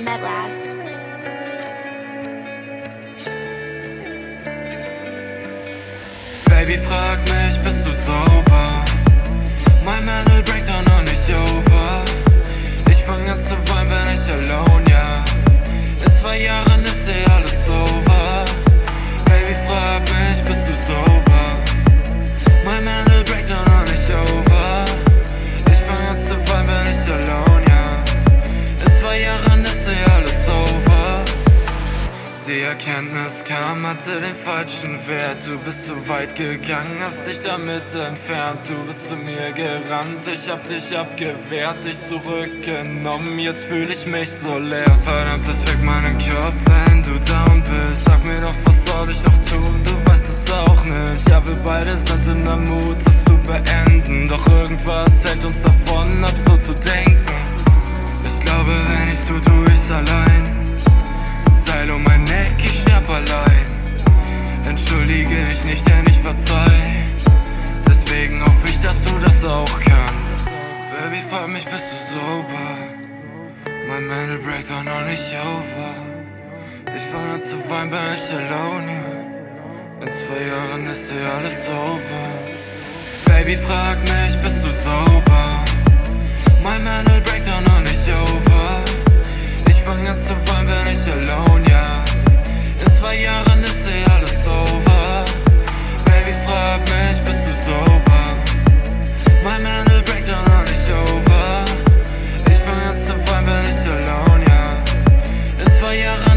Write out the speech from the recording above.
at last. Baby, frag mich, bist du sauber? Mein Mental Breakdown noch nicht over. Ich fang an zu weinen, bin ich alone, ja. In 2 Jahren ist alles over. Baby, frag mich, bist du sauber? Mein Mental Breakdown noch nicht over. Ich fang an zu weinen, bin ich alone, ja. In 2 Jahren ist alles over. Die Erkenntnis kam, hatte den falschen Wert. Du bist zu weit gegangen, hast dich damit entfernt. Du bist zu mir gerannt, ich hab dich abgewehrt, dich zurückgenommen. Jetzt fühl ich mich so leer. Verdammt, es weckt meinen Kopf, wenn du down bist. Sag mir doch, was soll ich noch tun? Du weißt es auch nicht. Ja, wir beide sind in der Mut, das zu beenden. Doch irgendwas hält uns davon ab, so zu denken. Ich glaube, wenn ich's tu ich's allein. Seil um mein Neck, ich sterb allein. Entschuldige ich nicht, denn ich verzeih. Deswegen hoffe ich, dass du das auch kannst. Baby, frag mich, bist du sober? Mein Mental Breakdown noch nicht over. Ich fang an zu weinen, bin ich alone, yeah. In 2 Jahren ist alles over. Baby, frag mich, bist du sober? Mein Mental Breakdown noch nicht over. Ich fang an zu weinen, bin ich alone, ja. In 2 Jahren ist alles over. Baby, frag mich, bist du sober? Mein Mental Breakdown noch nicht over. Ich fang an zu weinen, bin ich alone, ja. In 2 Jahren